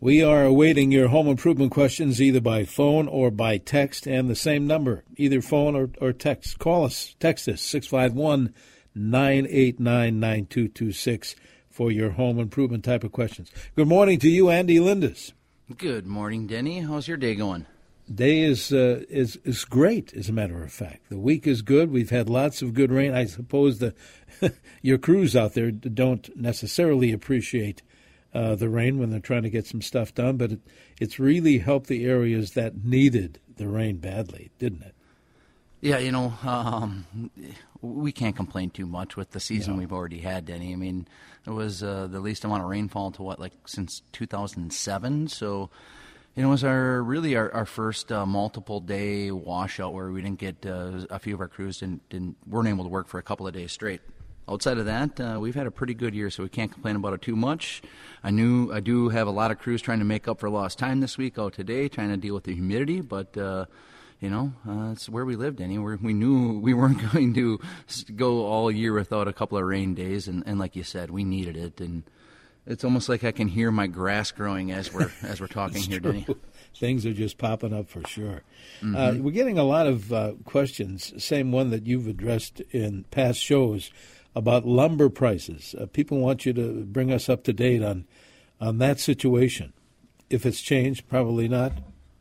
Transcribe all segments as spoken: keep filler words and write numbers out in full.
We are awaiting your home improvement questions either by phone or by text, and the same number, either phone or, or text. Call us, text us, six five one, nine eight nine, nine two two six for your home improvement type of questions. Good morning to you, Andy Lindis. Good morning, Denny. How's your day going? Day is uh, is is great, as a matter of fact. The week is good. We've had lots of good rain. I suppose the your crews out there don't necessarily appreciate Uh, the rain when they're trying to get some stuff done, but it, it's really helped the areas that needed the rain badly, didn't it? Yeah, you know, um, we can't complain too much with the season No. we've already had, Denny. I mean, it was uh, the least amount of rainfall to what, like since two thousand seven. So, you know, it was our really our, our first uh, multiple day washout where we didn't get uh, a few of our crews didn't, didn't weren't able to work for a couple of days straight. Outside of that, uh, we've had a pretty good year, so we can't complain about it too much. I knew I do have a lot of crews trying to make up for lost time this week out today, trying to deal with the humidity, but, uh, you know, uh, it's where we lived, Denny. We're, we knew we weren't going to go all year without a couple of rain days, and, and like you said, we needed it. And it's almost like I can hear my grass growing as we're as we're talking here, true. Denny. Things are just popping up for sure. Mm-hmm. Uh, we're getting a lot of uh, questions, same one that you've addressed in past shows, about lumber prices. Uh, people want you to bring us up to date on on that situation. If it's changed, probably not.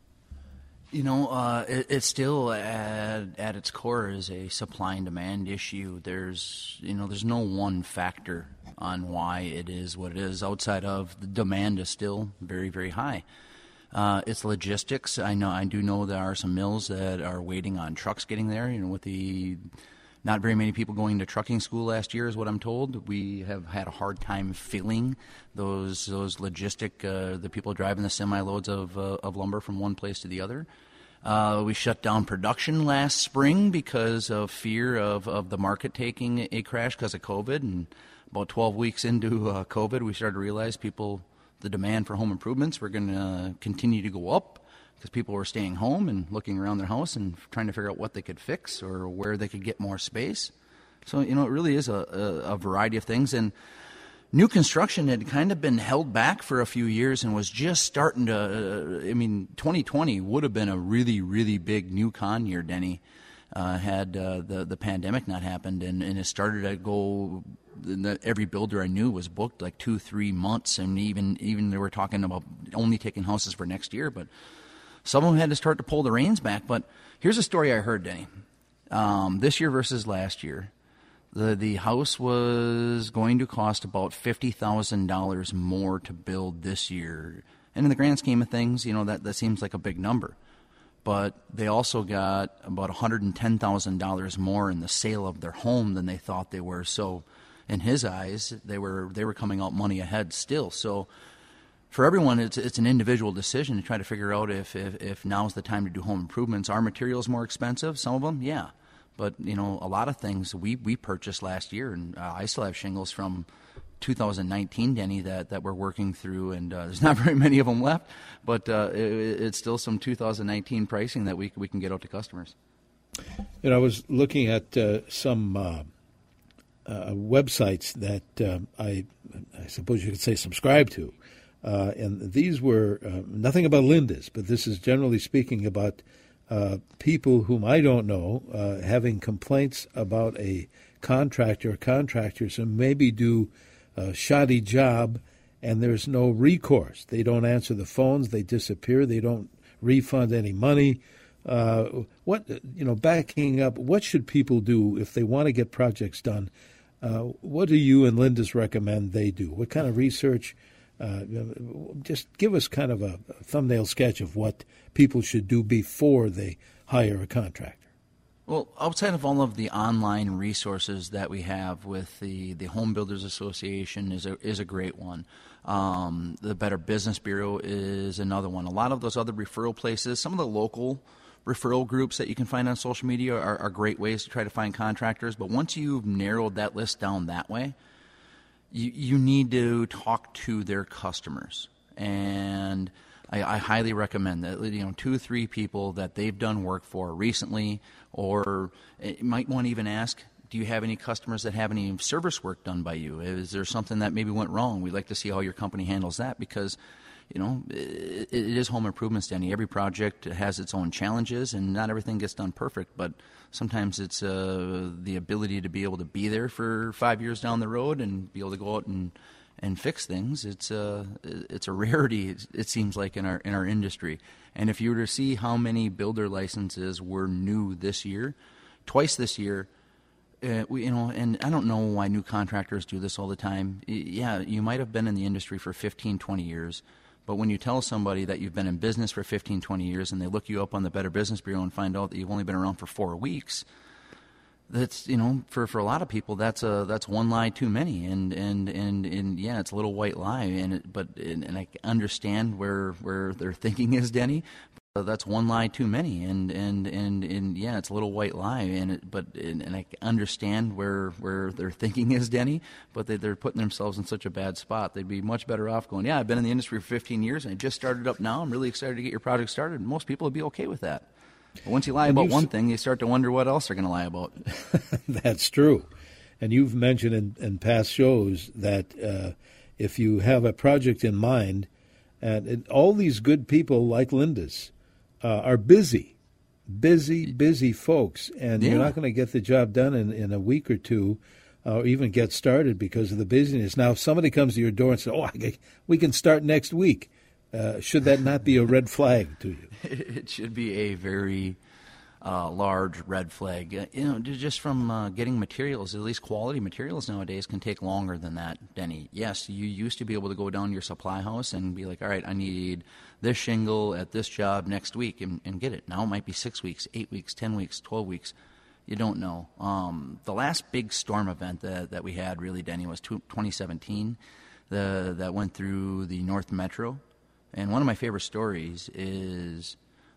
You know, uh, it, it's still at, at its core is a supply and demand issue. There's, you know, there's no one factor on why it is what it is. Outside of the demand is still very, very high. Uh, it's logistics. I know, I do know there are some mills that are waiting on trucks getting there. You know, with the not very many people going to trucking school last year is what I'm told. We have had a hard time filling those those logistic, uh, the people driving the semi-loads of, uh, of lumber from one place to the other. Uh, we shut down production last spring because of fear of, of the market taking a crash because of COVID. And about twelve weeks into uh, COVID, we started to realize people, the demand for home improvements were going to continue to go up, because people were staying home and looking around their house and trying to figure out what they could fix or where they could get more space. So, you know, it really is a, a, a variety of things. And new construction had kind of been held back for a few years and was just starting to, uh, I mean, twenty twenty would have been a really, really big new con year, Denny, uh, had uh, the, the pandemic not happened. And, and it started to go, every builder I knew was booked like two, three months. And even, even they were talking about only taking houses for next year. But some of them had to start to pull the reins back. But here's a story I heard, Denny. Um, this year versus last year, the the house was going to cost about fifty thousand dollars more to build this year. And in the grand scheme of things, you know, that, that seems like a big number. But they also got about one hundred ten thousand dollars more in the sale of their home than they thought they were. So in his eyes, they were they were coming out money ahead still. So for everyone, it's it's an individual decision to try to figure out if, if, if now's the time to do home improvements. Are materials more expensive? Some of them, yeah. But, you know, a lot of things we, we purchased last year, and uh, I still have shingles from two thousand nineteen, Denny, that, that we're working through, and uh, there's not very many of them left, but uh, it, it's still some two thousand nineteen pricing that we we can get out to customers. You know, I was looking at uh, some uh, uh, websites that uh, I, I suppose you could say subscribe to. Uh, and these were uh, nothing about Lindis, but this is generally speaking about uh, people whom I don't know uh, having complaints about a contractor or contractors who maybe do a shoddy job and there's no recourse. They don't answer the phones. They disappear. They don't refund any money. Uh, what, you know, backing up, what should people do if they want to get projects done? Uh, what do you and Lindis recommend they do? What kind of research? Uh, just give us kind of a, a thumbnail sketch of what people should do before they hire a contractor. Well, outside of all of the online resources that we have with the, the Home Builders Association is a, is a great one. Um, the Better Business Bureau is another one. A lot of those other referral places, some of the local referral groups that you can find on social media are, are great ways to try to find contractors. But once you've narrowed that list down that way, you, you need to talk to their customers. And I, I highly recommend that, you know, two or three people that they've done work for recently, or you might want to even ask, do you have any customers that have any service work done by you? Is there something that maybe went wrong? We'd like to see how your company handles that, because you know, it, it is home improvements, Denny. Every project has its own challenges, and not everything gets done perfect. But sometimes it's uh, the ability to be able to be there for five years down the road and be able to go out and, and fix things. It's a it's a rarity. It, it seems like in our in our industry. And if you were to see how many builder licenses were new this year, twice this year. Uh, we, you know, and I don't know why new contractors do this all the time. Yeah, you might have been in the industry for fifteen, twenty years, but when you tell somebody that you've been in business for fifteen, twenty years and they look you up on the Better Business Bureau and find out that you've only been around for four weeks, that's, you know, for, for a lot of people, that's a that's one lie too many. And and, and, and yeah, it's a little white lie, and it, but and, and I understand where where their thinking is, Denny. Uh, that's one lie too many, and and, and, and yeah, it's a little white lie, and it, but and, and I understand where where their thinking is, Denny. But they, they're putting themselves in such a bad spot. They'd be much better off going, yeah, I've been in the industry for fifteen years, and I just started up now. I'm really excited to get your project started. Most people would be okay with that. But once you lie and about one thing, you start to wonder what else they're going to lie about. That's true, and you've mentioned in, in past shows that uh, if you have a project in mind, and, and all these good people like Linda's. Uh, are busy, busy, busy folks, and yeah. You're not going to get the job done in, in a week or two, uh, or even get started because of the busyness. Now, if somebody comes to your door and says, oh, I, we can start next week, uh, should that not be a red flag to you? It should be a very uh, large red flag. Uh, you know, just from uh, getting materials, at least quality materials nowadays can take longer than that, Denny. Yes, you used to be able to go down to your supply house and be like, all right, I need this shingle at this job next week and, and get it. Now it might be six weeks, eight weeks, ten weeks, twelve weeks. You don't know. Um, the last big storm event that, that we had, really, Denny, was twenty seventeen. The, that went through the North Metro. And one of my favorite stories is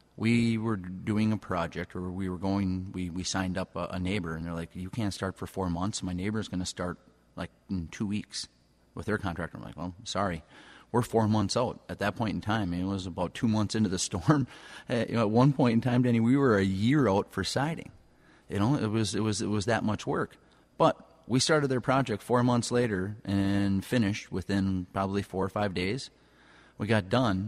we were doing a project, or we were going, we, we signed up a, a neighbor, and they're like, you can't start for four months. My neighbor's going to start like in two weeks with their contractor. I'm like, well, sorry. We're four months out at that point in time. It was about two months into the storm. Uh, you know, at one point in time, Denny, we were a year out for siding. You know, it was it was it was that much work. But we started their project four months later and finished within probably four or five days. We got done,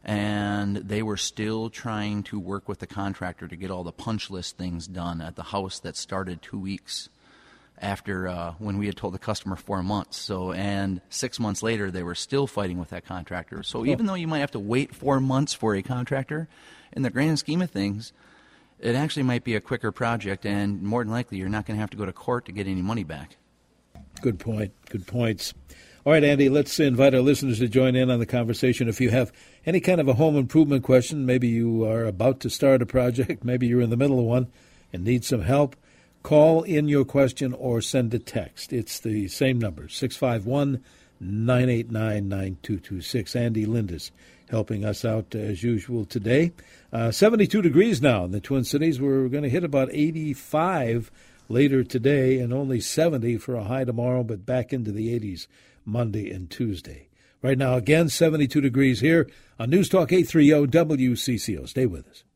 and they were still trying to work with the contractor to get all the punch list things done at the house that started two weeks after uh, when we had told the customer four months. So, and six months later, they were still fighting with that contractor. So even though you might have to wait four months for a contractor, in the grand scheme of things, it actually might be a quicker project, and more than likely, you're not going to have to go to court to get any money back. Good point. Good points. All right, Andy, let's invite our listeners to join in on the conversation. If you have any kind of a home improvement question, maybe you are about to start a project, maybe you're in the middle of one and need some help, call in your question or send a text. It's the same number, six five one, nine eight nine, nine two two six. Andy Lindis helping us out as usual today. Uh, seventy-two degrees now in the Twin Cities. We're going to hit about eighty-five later today and only seventy for a high tomorrow, but back into the eighties Monday and Tuesday. Right now, again, seventy-two degrees here on News Talk eight thirty W C C O. Stay with us.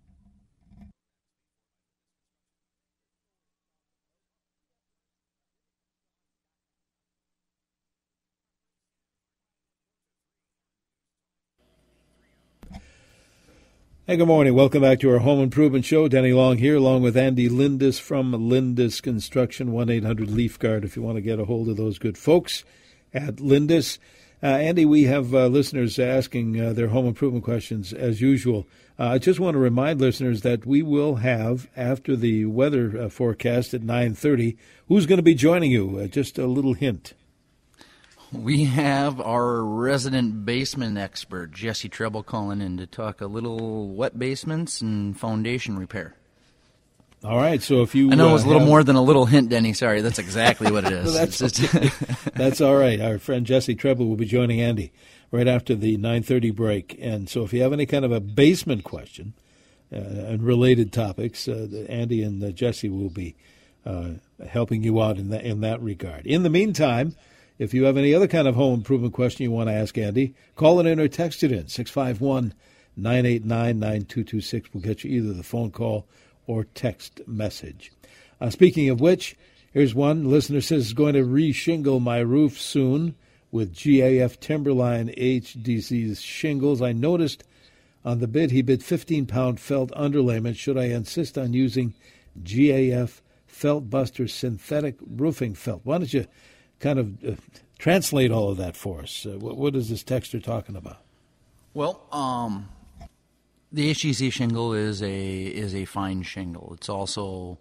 Hey, good morning. Welcome back to our Home Improvement Show. Denny Long here, along with Andy Lindis from Lindis Construction, one eight hundred Leaf Guard, if you want to get a hold of those good folks at Lindis. Uh, Andy, we have uh, listeners asking uh, their home improvement questions as usual. Uh, I just want to remind listeners that we will have, after the weather uh, forecast at nine thirty, who's going to be joining you? Uh, just a little hint. We have our resident basement expert, Jesse Treble, calling in to talk a little wet basements and foundation repair. All right, so if you... I know uh, it was a little have... more than a little hint, Denny. Sorry, that's exactly what it is. that's, okay. That's all right. Our friend Jesse Treble will be joining Andy right after the nine thirty break. And so if you have any kind of a basement question uh, and related topics, uh, Andy and uh, Jesse will be uh, helping you out in, the, in that regard. In the meantime, if you have any other kind of home improvement question you want to ask Andy, call it in or text it in, six five one, nine eight nine, nine two two six. We'll get you either the phone call or text message. Uh, speaking of which, here's one listener says, going to re-shingle my roof soon with G A F Timberline H D C's shingles. I noticed on the bid he bid fifteen-pound felt underlayment. Should I insist on using G A F Felt Buster synthetic roofing felt? Why don't you kind of uh, translate all of that for us? Uh, what, what is this texter talking about? Well, um, the H D C shingle is a is a fine shingle. It's also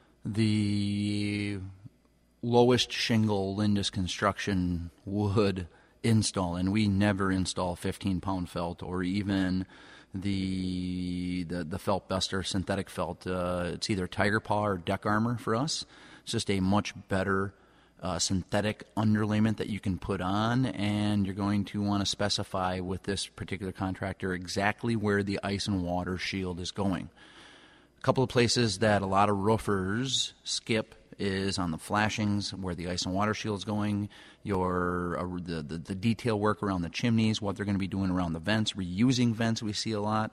the lowest shingle Lindus Construction would install, and we never install fifteen-pound felt or even the the, the Felt Buster synthetic felt. Uh, it's either Tiger Paw or Deck Armor for us. It's just a much better uh, synthetic underlayment that you can put on, and you're going to want to specify with this particular contractor exactly where the ice and water shield is going. A couple of places that a lot of roofers skip is on the flashings, where the ice and water shield is going, your uh, the, the the detail work around the chimneys, what they're going to be doing around the vents, reusing vents we see a lot.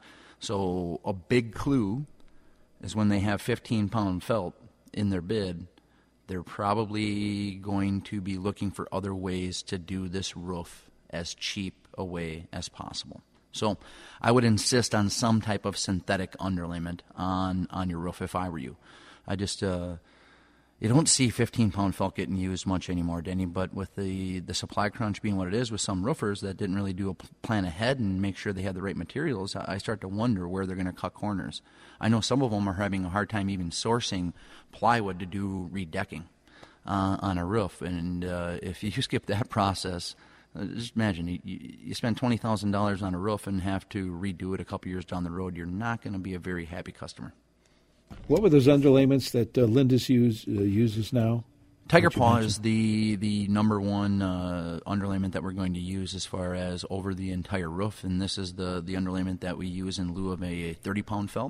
So a big clue is when they have fifteen-pound felt in their bid, they're probably going to be looking for other ways to do this roof as cheap a way as possible. So I would insist on some type of synthetic underlayment on, on your roof if I were you. I just... Uh, You don't see fifteen-pound felt getting used much anymore, Denny, but with the, the supply crunch being what it is with some roofers that didn't really do a plan ahead and make sure they had the right materials, I start to wonder where they're going to cut corners. I know some of them are having a hard time even sourcing plywood to do redecking uh, on a roof, and uh, if you skip that process, uh, just imagine, you, you spend twenty thousand dollars on a roof and have to redo it a couple years down the road, you're not going to be a very happy customer. What were those underlayments that uh, Lindus use, uh, uses now? Tiger Paw is the, the number one uh, underlayment that we're going to use as far as over the entire roof, and this is the, the underlayment that we use in lieu of a thirty-pound felt.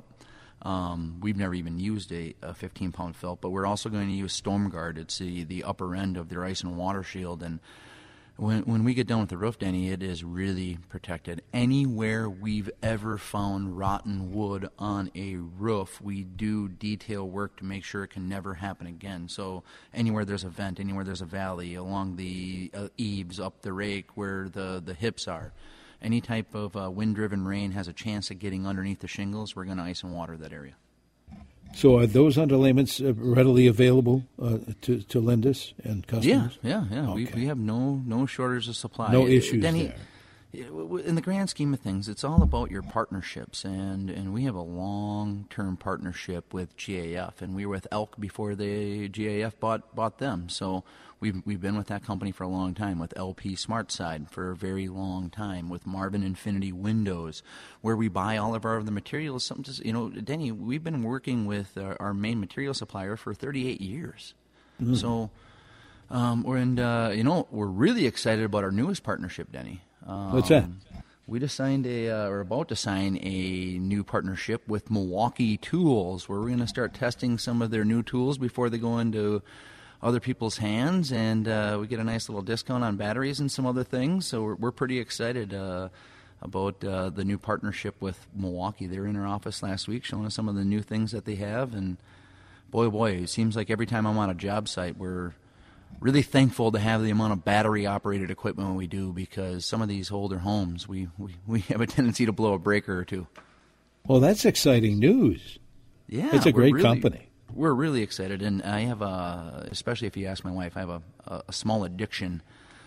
Um, we've never even used a, a fifteen-pound felt, but we're also going to use Storm Guard. It's the, the upper end of their ice and water shield, and When when we get done with the roof, Denny, it is really protected. Anywhere we've ever found rotten wood on a roof, we do detail work to make sure it can never happen again. So anywhere there's a vent, anywhere there's a valley, along the uh, eaves, up the rake where the, the hips are, any type of uh, wind-driven rain has a chance of getting underneath the shingles, we're going to ice and water that area. So are those underlayments readily available uh, to, to Lindus and customers? Yeah, yeah, yeah. Okay. We we have no no shortage of supply. No issues Denny, there. In the grand scheme of things, it's all about your partnerships, and, and we have a long-term partnership with G A F, and we were with Elk before the G A F bought bought them. So we've we've been with that company for a long time, with L P SmartSide for a very long time, with Marvin Infinity Windows, where we buy all of our other materials. Something just, you know, Denny, we've been working with our, our main material supplier for thirty-eight years. Mm-hmm. So, um, we're and uh, you know, we're really excited about our newest partnership, Denny. Um, What's that? We just signed a, uh, or about to sign a new partnership with Milwaukee Tools, where we're going to start testing some of their new tools before they go into other people's hands, and uh, we get a nice little discount on batteries and some other things. So we're, we're pretty excited uh, about uh, the new partnership with Milwaukee. They were in our office last week showing us some of the new things that they have, and boy, oh boy, it seems like every time I'm on a job site, we're really thankful to have the amount of battery-operated equipment we do, because some of these older homes, we, we, we have a tendency to blow a breaker or two. Well, that's exciting news. Yeah. It's a great really, company. We're really excited, and I have a, especially if you ask my wife, I have a, a, a small addiction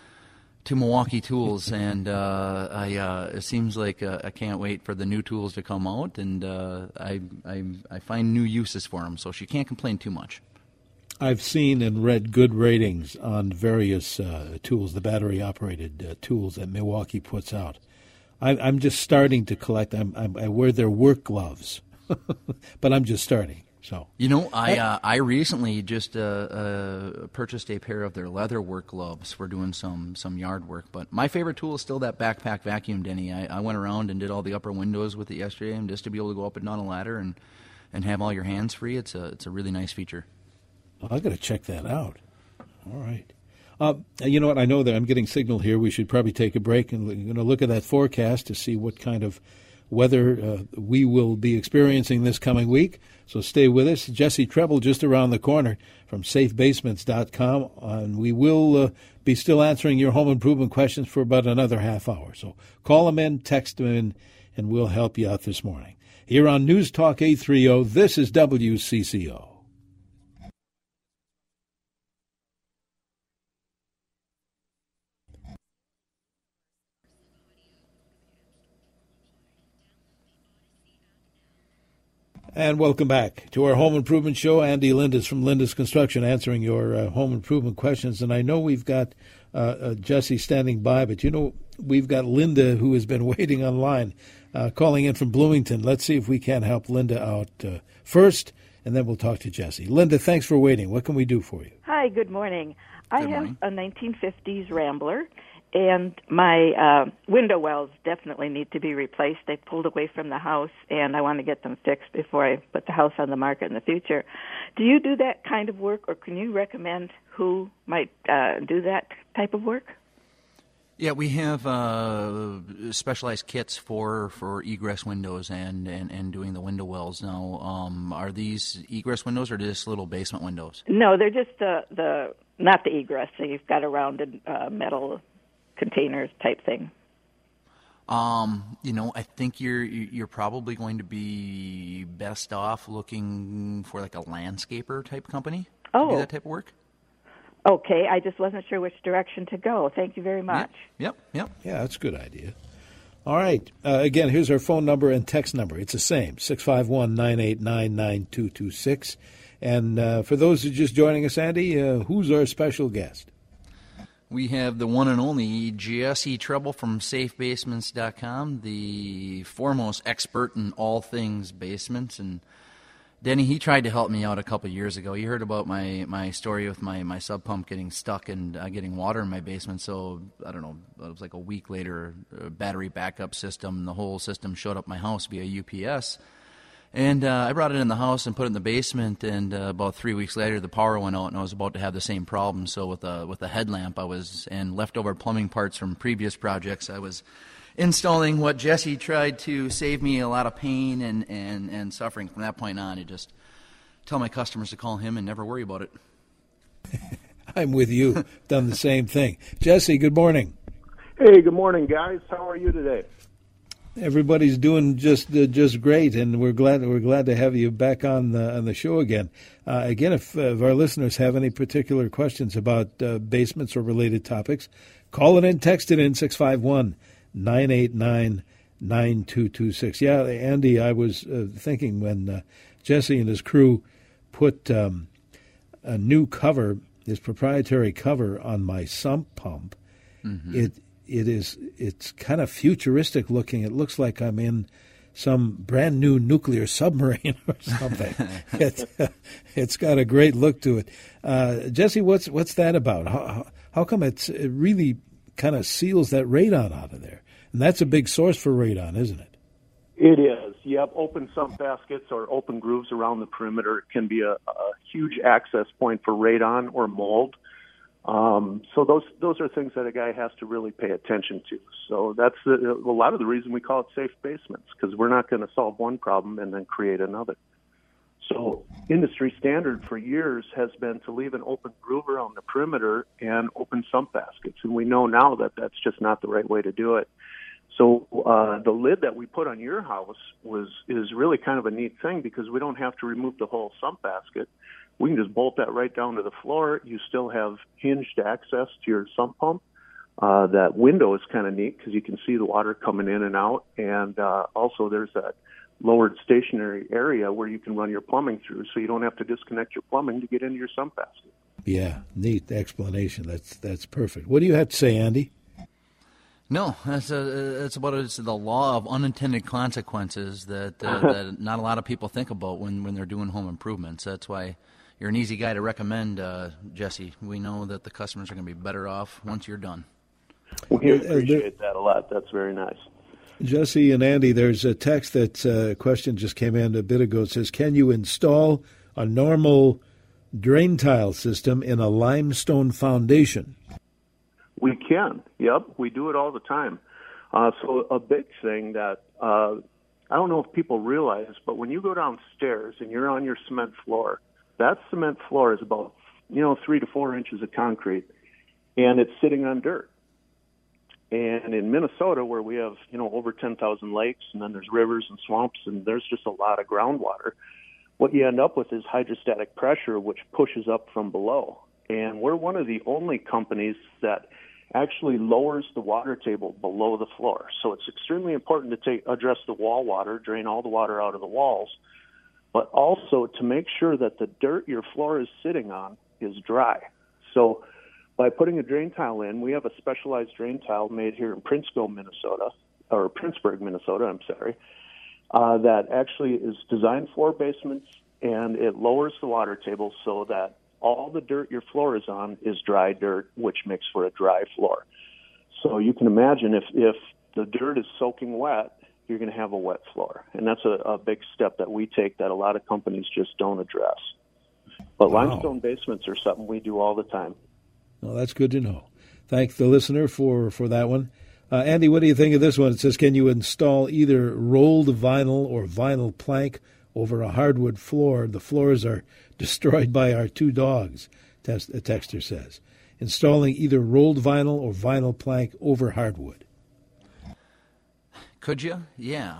to Milwaukee tools, and uh, I uh, it seems like uh, I can't wait for the new tools to come out, and uh, I, I I find new uses for them, so she can't complain too much. I've seen and read good ratings on various uh, tools, the battery-operated uh, tools that Milwaukee puts out. I, I'm just starting to collect. I'm, I'm, I wear their work gloves, but I'm just starting. So you know, I uh, I recently just uh, uh, purchased a pair of their leather work gloves for doing some, some yard work. But my favorite tool is still that backpack vacuum, Denny. I, I went around and did all the upper windows with it yesterday, and just to be able to go up and down a ladder and, and have all your hands free, it's a it's a really nice feature. I've got to check that out. All right. Uh, you know what? I know that I'm getting signal here. We should probably take a break and you know, look at that forecast to see what kind of weather uh, we will be experiencing this coming week. So stay with us. Jesse Treble just around the corner from safe basements dot com. And we will uh, be still answering your home improvement questions for about another half hour. So call them in, text them in, and we'll help you out this morning. Here on News Talk eight thirty, this is W C C O. And welcome back to our home improvement show. Andy Lindes from Lindes Construction answering your uh, home improvement questions. And I know we've got uh, uh, Jesse standing by, but you know, we've got Linda who has been waiting online, uh, calling in from Bloomington. Let's see if we can help Linda out uh, first, and then we'll talk to Jesse. Linda, thanks for waiting. What can we do for you? Hi, good morning. I Good have morning. a nineteen fifties Rambler, and my uh, window wells definitely need to be replaced. They pulled away from the house, and I want to get them fixed before I put the house on the market in the future. Do you do that kind of work, or can you recommend who might uh, do that type of work? Yeah, we have uh, specialized kits for, for egress windows and, and, and doing the window wells now. Um, are these egress windows or just little basement windows? No, they're just the, the not the egress. So you've got a rounded uh, metal containers type thing. Um, you know, I think you're you're probably going to be best off looking for like a landscaper type company to Oh. do that type of work. Okay, I just wasn't sure which direction to go. Thank you very much. Yep, yep. Yeah, that's a good idea. All right. Uh, again, here's our phone number and text number. It's the same, six five one, nine eight nine, nine two two six. And uh, for those who are just joining us, Andy, uh, who's our special guest? We have the one and only Jesse Treble from safe basements dot com, the foremost expert in all things basements. And Denny, he tried to help me out a couple of years ago. You heard about my, my story with my, my sub pump getting stuck and uh, getting water in my basement. So, I don't know, it was like a week later, a battery backup system, the whole system showed up my house via U P S. And uh, I brought it in the house and put it in the basement, and uh, about three weeks later, the power went out, and I was about to have the same problem. So with a with a headlamp, I was and leftover plumbing parts from previous projects, I was installing what Jesse tried to save me a lot of pain and, and, and suffering. From that point on, I just tell my customers to call him and never worry about it. I'm with you. Done the same thing. Jesse, good morning. Hey, good morning, guys. How are you today? Everybody's doing just uh, just great, and we're glad we're glad to have you back on the on the show again. Uh, again, if, uh, if our listeners have any particular questions about uh, basements or related topics, call it in, text it in six five one, nine eight nine, nine two two six. Yeah, Andy, I was uh, thinking when uh, Jesse and his crew put um, a new cover, his proprietary cover on my sump pump, mm-hmm. it. It is. It's kind of futuristic looking. It looks like I'm in some brand new nuclear submarine or something. it, it's got a great look to it. Uh, Jesse, what's what's that about? How, how come it's, it really kind of seals that radon out of there? And that's a big source for radon, isn't it? It is. Yep. Open sump baskets or open grooves around the perimeter can be a, a huge access point for radon or mold. Um, so those those are things that a guy has to really pay attention to. So that's the, a lot of the reason we call it safe basements, because we're not going to solve one problem and then create another. So industry standard for years has been to leave an open groove around the perimeter and open sump baskets, and we know now that that's just not the right way to do it. So uh, the lid that we put on your house was is really kind of a neat thing, because we don't have to remove the whole sump basket. We can just bolt that right down to the floor. You still have hinged access to your sump pump. Uh, that window is kind of neat because you can see the water coming in and out. And uh, also there's that lowered stationary area where you can run your plumbing through, so you don't have to disconnect your plumbing to get into your sump basket. Yeah, neat explanation. That's that's perfect. What do you have to say, Andy? No, that's a, it's about it's the law of unintended consequences that uh, that not a lot of people think about when, when they're doing home improvements. That's why you're an easy guy to recommend, uh, Jesse. We know that the customers are going to be better off once you're done. We appreciate that a lot. That's very nice. Jesse and Andy, there's a text that uh, question just came in a bit ago. It says, can you install a normal drain tile system in a limestone foundation? We can. Yep, we do it all the time. Uh, so a big thing that uh, I don't know if people realize, but when you go downstairs and you're on your cement floor, that cement floor is about, you know, three to four inches of concrete, and it's sitting on dirt. And in Minnesota, where we have, you know, over ten thousand lakes, and then there's rivers and swamps, and there's just a lot of groundwater, what you end up with is hydrostatic pressure, which pushes up from below. And we're one of the only companies that actually lowers the water table below the floor. So it's extremely important to take, address the wall water, drain all the water out of the walls, but also to make sure that the dirt your floor is sitting on is dry. So by putting a drain tile in, we have a specialized drain tile made here in Princeville, Minnesota, or Princeburg, Minnesota, I'm sorry, uh, that actually is designed for basements, and it lowers the water table so that all the dirt your floor is on is dry dirt, which makes for a dry floor. So you can imagine if, if the dirt is soaking wet, you're going to have a wet floor. And that's a, a big step that we take that a lot of companies just don't address. But Wow. limestone basements are something we do all the time. Well, that's good to know. Thank the listener for, for that one. Uh, Andy, what do you think of this one? It says, can you install either rolled vinyl or vinyl plank over a hardwood floor? The floors are destroyed by our two dogs, test, a texter says. Installing either rolled vinyl or vinyl plank over hardwood. Could you? Yeah.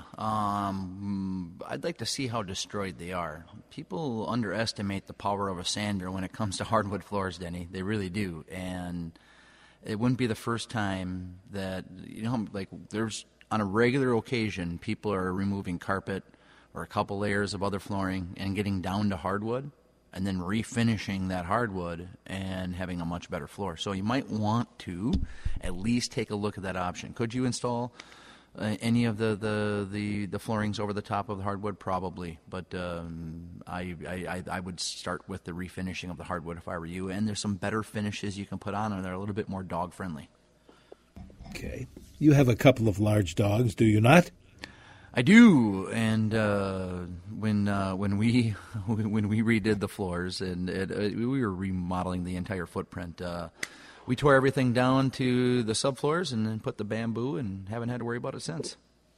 Um, I'd like to see how destroyed they are. People underestimate the power of a sander when it comes to hardwood floors, Denny. They really do. And it wouldn't be the first time that, you know, like there's on a regular occasion, people are removing carpet or a couple layers of other flooring and getting down to hardwood and then refinishing that hardwood and having a much better floor. So you might want to at least take a look at that option. Could you install uh, any of the, the, the, the floorings over the top of the hardwood? Probably. But um, I, I, I would start with the refinishing of the hardwood if I were you. And there's some better finishes you can put on, and they're a little bit more dog-friendly. Okay. You have a couple of large dogs, do you not? I do, and uh, when uh, when we when we redid the floors and it, uh, we were remodeling the entire footprint, uh, we tore everything down to the subfloors and then put the bamboo, and haven't had to worry about it since.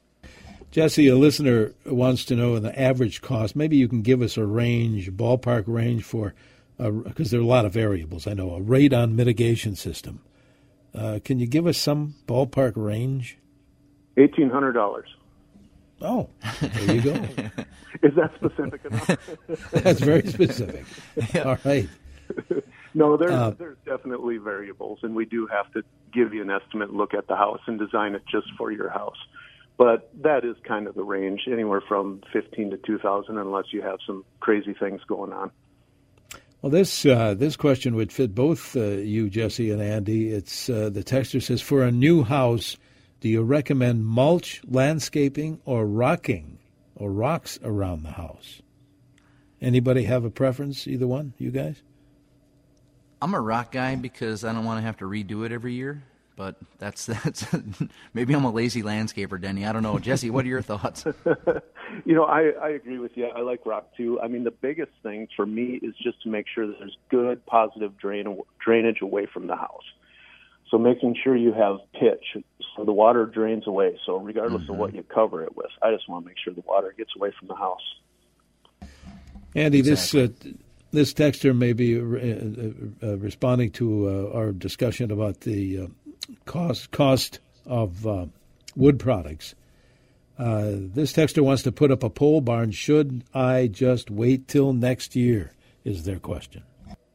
Jesse, a listener wants to know the average cost. Maybe you can give us a range, ballpark range for, because uh, there are a lot of variables. I know a radon mitigation system. Uh, can you give us some ballpark range? eighteen hundred dollars. Oh, there you go. Is that specific enough? That's very specific. Yeah. All right. No, there's, uh, there's definitely variables, and we do have to give you an estimate, look at the house, and design it just for your house. But that is kind of the range, anywhere from fifteen to two thousand, unless you have some crazy things going on. Well, this uh, this question would fit both uh, you, Jesse, and Andy. It's uh, the texter says, for a new house, do you recommend mulch, landscaping, or rocking, or rocks around the house? Anybody have a preference? Either one, you guys? I'm a rock guy because I don't want to have to redo it every year. But that's that's maybe I'm a lazy landscaper, Denny. I don't know, Jesse. What are your thoughts? You know, I, I agree with you. I like rock too. I mean, the biggest thing for me is just to make sure that there's good, positive drain drainage away from the house. So making sure you have pitch so the water drains away. So regardless mm-hmm. of what you cover it with, I just want to make sure the water gets away from the house. Andy, exactly. this uh, this texter may be uh, uh, responding to uh, our discussion about the uh, cost cost of uh, wood products. Uh, this texter wants to put up a pole barn. Should I just wait till next year? Is their question.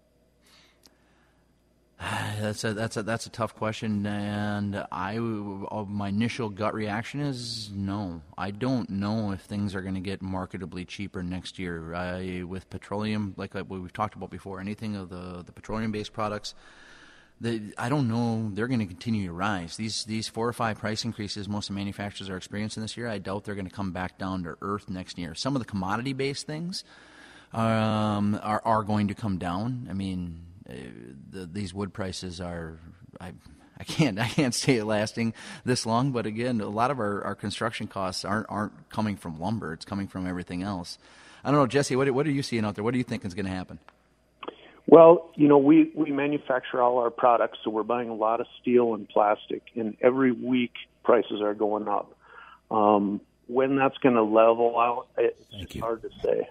That's a that's a that's a tough question, and I my initial gut reaction is no. I don't know if things are going to get marketably cheaper next year. I, with petroleum, like what we've talked about before, anything of the the petroleum-based products, the, I don't know they're going to continue to rise. These these four or five price increases most of the manufacturers are experiencing this year, I doubt they're going to come back down to earth next year. Some of the commodity-based things um, are are going to come down. I mean. Uh, the, these wood prices are, I, I can't, I can't say it lasting this long. But again, a lot of our, our construction costs aren't aren't coming from lumber; it's coming from everything else. I don't know, Jesse. What what are you seeing out there? What do you think is going to happen? Well, you know, we we manufacture all our products, so we're buying a lot of steel and plastic, and every week prices are going up. Um, when that's going to level out, it's Thank you. hard to say.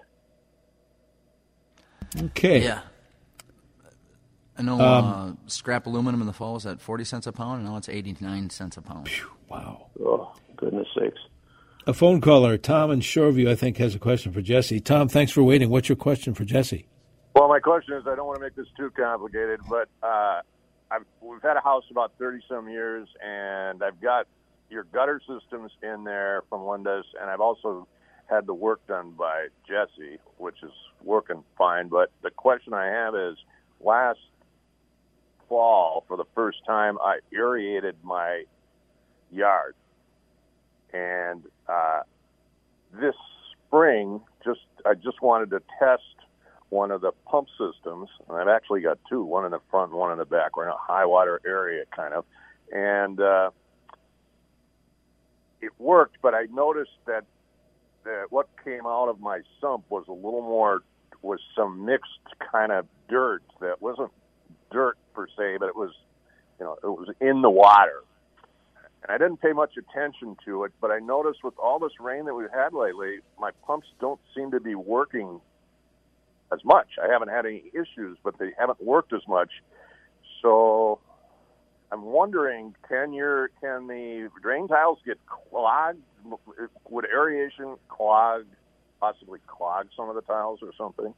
Okay. Yeah. I know Um, uh, scrap aluminum in the fall was at forty cents a pound, and now it's eighty-nine cents a pound. Wow. Oh, goodness sakes. A phone caller, Tom in Shoreview, I think, has a question for Jesse. Tom, thanks for waiting. What's your question for Jesse? Well, my question is, I don't want to make this too complicated, but uh, I've, we've had a house about thirty-some years, and I've got your gutter systems in there from Lindus, and I've also had the work done by Jesse, which is working fine. But the question I have is, last fall, for the first time, I aerated my yard. And uh, this spring, just I just wanted to test one of the pump systems. And I've actually got two, one in the front and one in the back. We're in a high water area, kind of. And uh, it worked, but I noticed that, that what came out of my sump was a little more, was some mixed kind of dirt that wasn't dirt per se, but it was, you know, it was in the water. And I didn't pay much attention to it, but I noticed with all this rain that we've had lately, my pumps don't seem to be working as much. I haven't had any issues, but they haven't worked as much. So I'm wondering, can your can the drain tiles get clogged? Would aeration clog, possibly clog some of the tiles or something?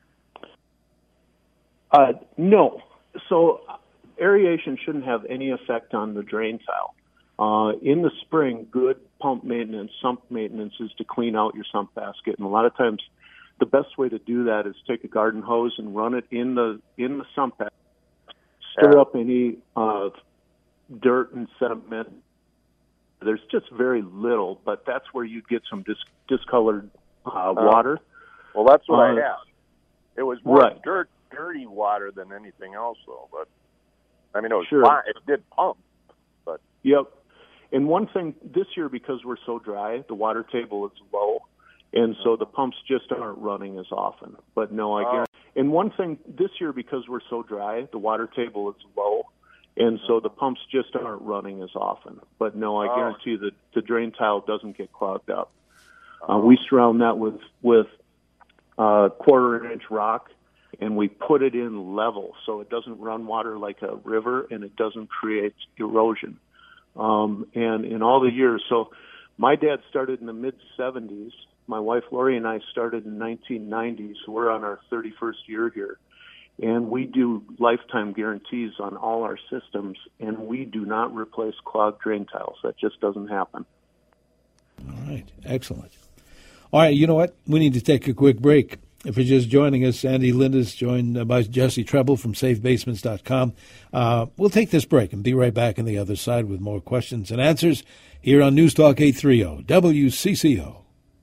Uh, no. So aeration shouldn't have any effect on the drain tile. Uh, in the spring, good pump maintenance, sump maintenance is to clean out your sump basket. And a lot of times the best way to do that is take a garden hose and run it in the in the sump basket, stir Yeah. up any uh, dirt and sediment. There's just very little, but that's where you'd get some dis- discolored uh, water. Well, that's what Uh, I have. It was more right. dirt, dirty water than anything else, though. But I mean, it was Sure. fine. It did pump. But Yep. And one thing this year, because we're so dry, the water table is low, and so the pumps just aren't running as often. But no, I Oh. guarantee. And one thing this year, because we're so dry, the water table is low, and so the pumps just aren't running as often. But no, I Oh. guarantee that the drain tile doesn't get clogged up. Uh, we surround that with with uh, quarter inch rock, and we put it in level so it doesn't run water like a river, and it doesn't create erosion. Um, and in all the years, so my dad started in the mid seventies. My wife Lori and I started in nineteen ninety, so we're on our thirty-first year here. And we do lifetime guarantees on all our systems, and we do not replace clogged drain tiles. That just doesn't happen. All right. Excellent. All right. You know what? We need to take a quick break. If you're just joining us, Andy Lindus, joined uh, by Jesse Treble from safe basements dot com. Uh, we'll take this break and be right back on the other side with more questions and answers here on News Talk eight thirty W C C O.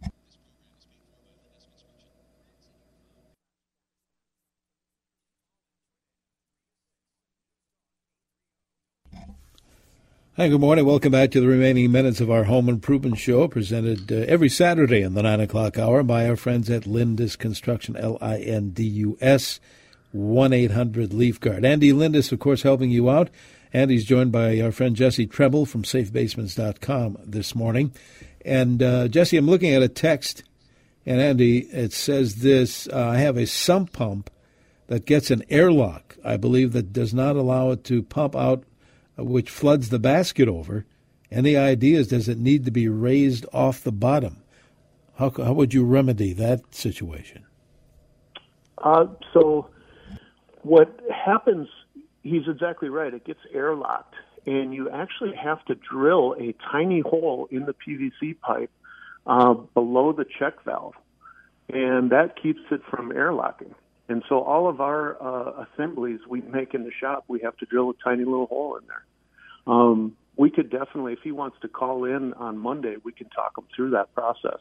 Hi, good morning. Welcome back to the remaining minutes of our Home Improvement Show, presented uh, every Saturday in the nine o'clock hour by our friends at Lindus Construction, L I N D U S, one eight hundred Leaf Guard. Andy Lindus, of course, helping you out. Andy's joined by our friend Jesse Treble from safe basements dot com this morning. And, uh, Jesse, I'm looking at a text, and, Andy, it says this, uh, I have a sump pump that gets an airlock, I believe, that does not allow it to pump out, which floods the basket over. Any ideas? Does it need to be raised off the bottom? How how would you remedy that situation? Uh, so what happens, he's exactly right. It gets airlocked, and you actually have to drill a tiny hole in the P V C pipe uh, below the check valve, and that keeps it from airlocking. And so all of our uh, assemblies we make in the shop, we have to drill a tiny little hole in there. Um, we could definitely, if he wants to call in on Monday, we can talk him through that process.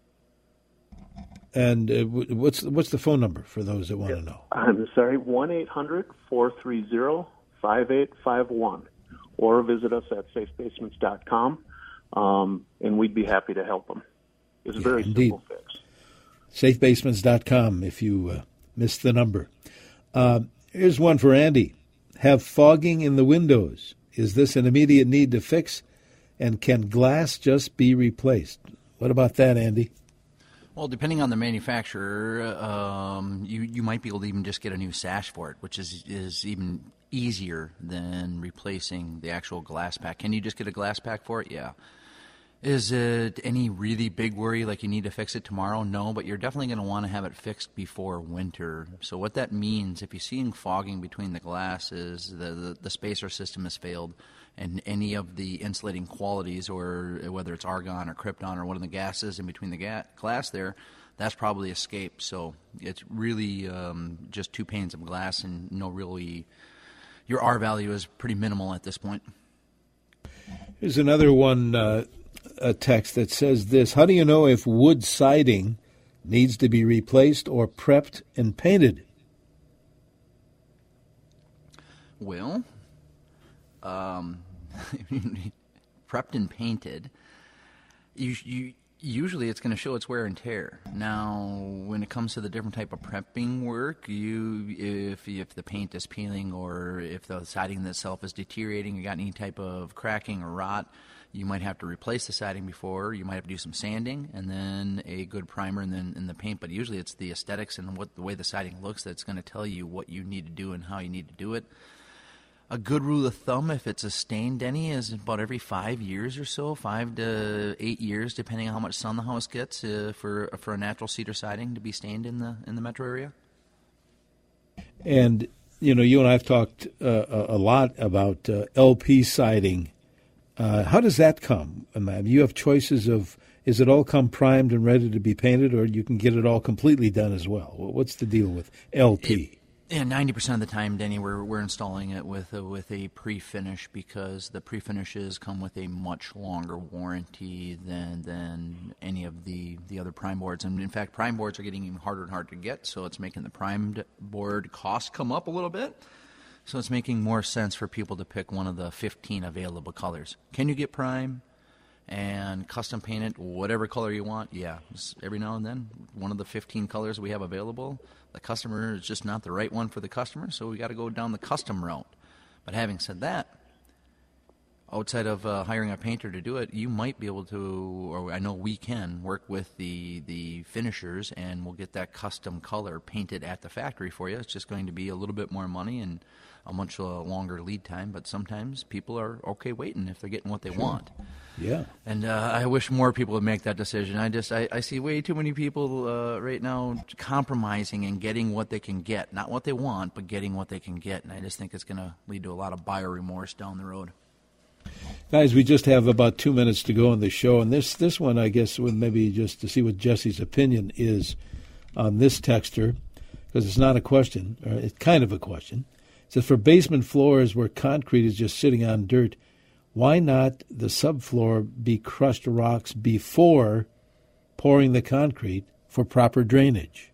And uh, what's what's the phone number for those that want to know? I'm sorry, one eight hundred four three zero five eight five one, or visit us at safe basements dot com, um, and we'd be happy to help them. It's a Yeah, very indeed. simple fix. safe basements dot com if you uh, missed the number. Uh, here's one for Andy. Have fogging in the windows. Is this an immediate need to fix? And can glass just be replaced? What about that, Andy? Well, depending on the manufacturer, um, you, you might be able to even just get a new sash for it, which is, is even easier than replacing the actual glass pack. Can you just get a glass pack for it? Yeah. Is it any really big worry, like you need to fix it tomorrow? No, but you're definitely going to want to have it fixed before winter. So what that means, if you're seeing fogging between the glass, is the, the, the spacer system has failed, and any of the insulating qualities, or whether it's argon or krypton or one of the gases in between the ga- glass there, that's probably escaped. So it's really um, just two panes of glass, and no really, your R value is pretty minimal at this point. Here's another one, uh, a text that says this: how do you know if wood siding needs to be replaced or prepped and painted? Well, um, prepped and painted, you, you usually it's going to show its wear and tear. Now, when it comes to the different type of prepping work, you if if the paint is peeling, or if the siding itself is deteriorating, you got any type of cracking or rot, you might have to replace the siding before. You might have to do some sanding, and then a good primer, and then in the paint. But usually it's the aesthetics and what the way the siding looks that's going to tell you what you need to do and how you need to do it. A good rule of thumb, if it's a stain, Denny, is about every five years or so, five to eight years, depending on how much sun the house gets, uh, for for a natural cedar siding to be stained in the in the metro area. And you know, you and I have talked uh, a lot about uh, L P siding. Uh, how does that come? You have choices of, is it all come primed and ready to be painted, or you can get it all completely done as well? What's the deal with L P? It, yeah, ninety percent of the time, Denny, we're we're installing it with a, with a pre-finish, because the pre-finishes come with a much longer warranty than than any of the, the other prime boards. And in fact, prime boards are getting even harder and harder to get, so it's making the primed board cost come up a little bit. So it's making more sense for people to pick one of the fifteen available colors. Can you get prime and custom paint it whatever color you want? Yeah. Every now and then, one of the fifteen colors we have available, the customer is just not the right one for the customer, so we got to go down the custom route. But having said that, outside of uh, hiring a painter to do it, you might be able to, or I know we can, work with the, the finishers, and we'll get that custom color painted at the factory for you. It's just going to be a little bit more money and a much uh, longer lead time, but sometimes people are okay waiting if they're getting what they sure. want. Yeah. And uh, I wish more people would make that decision. I just I, I see way too many people uh, right now compromising and getting what they can get. Not what they want, but getting what they can get. And I just think it's going to lead to a lot of buyer remorse down the road. Guys, we just have about two minutes to go on the show, and this, this one, I guess, would maybe just to see what Jesse's opinion is on this texter, because it's not a question, or it's kind of a question. It says, for basement floors where concrete is just sitting on dirt, why not the subfloor be crushed rocks before pouring the concrete for proper drainage?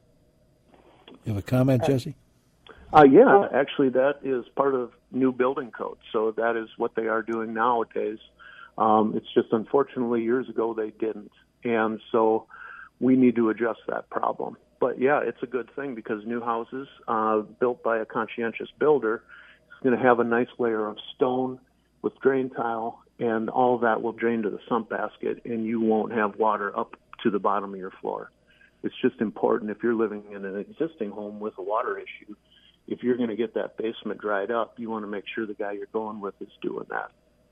You have a comment, Jesse? Uh, yeah, actually, that is part of new building code. So that is what they are doing nowadays. Um, it's just unfortunately years ago they didn't. And so we need to adjust that problem. But, yeah, it's a good thing, because new houses uh, built by a conscientious builder is going to have a nice layer of stone with drain tile, and all of that will drain to the sump basket, and you won't have water up to the bottom of your floor. It's just important if you're living in an existing home with a water issue, if you're going to get that basement dried up, you want to make sure the guy you're going with is doing that.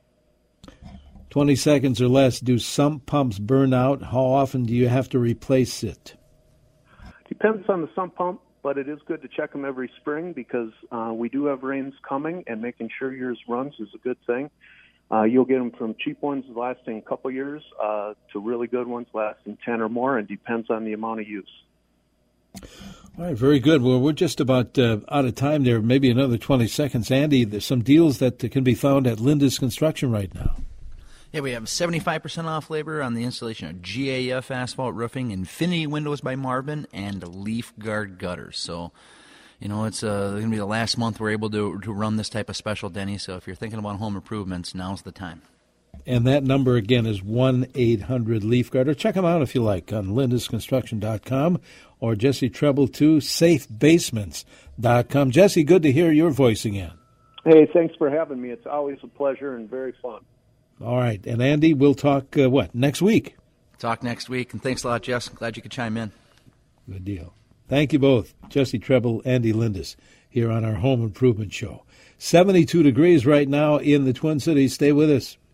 twenty seconds or less. Do sump pumps burn out? How often do you have to replace it? Depends on the sump pump, but it is good to check them every spring, because uh, we do have rains coming, and making sure yours runs is a good thing. Uh, you'll get them from cheap ones lasting a couple years uh, to really good ones lasting ten or more, and depends on the amount of use. All right, very good. Well, we're just about uh, out of time there, maybe another twenty seconds. Andy, there's some deals that can be found at Linda's Construction right now. Yeah, we have seventy-five percent off labor on the installation of G A F asphalt roofing, Infinity Windows by Marvin, and Leaf Guard gutters. So, you know, it's uh, going to be the last month we're able to to run this type of special, Denny. So if you're thinking about home improvements, now's the time. And that number, again, is one eight hundred leaf guard. Or check them out, if you like, on lindus construction dot com, or Jesse Treble, too, safe basements dot com. Jesse, good to hear your voice again. Hey, thanks for having me. It's always a pleasure and very fun. All right. And, Andy, we'll talk, uh, what, next week? Talk next week, and thanks a lot, Jess. Glad you could chime in. Good deal. Thank you both, Jesse Treble, Andy Lindus, here on our Home Improvement Show. seventy-two degrees right now in the Twin Cities. Stay with us.